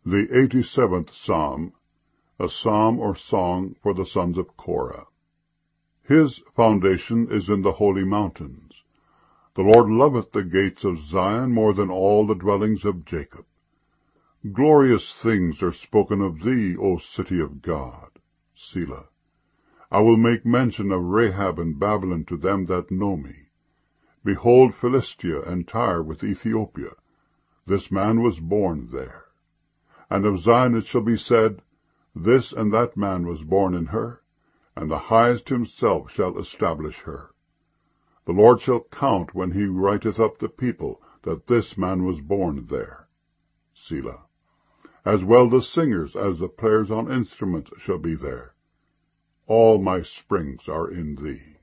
The 87th Psalm, a psalm or song for the sons of Korah. His foundation is in the holy mountains. The Lord loveth the gates of Zion more than all the dwellings of Jacob. Glorious things are spoken of thee, O city of God. Selah. I will make mention of Rahab and Babylon to them that know me. Behold Philistia and Tyre with Ethiopia. This man was born there. And of Zion it shall be said, This and that man was born in her, and the Highest himself shall establish her. The Lord shall count when he writeth up the people, that this man was born there. Selah. As well the singers as the players on instruments shall be there. All my springs are in thee.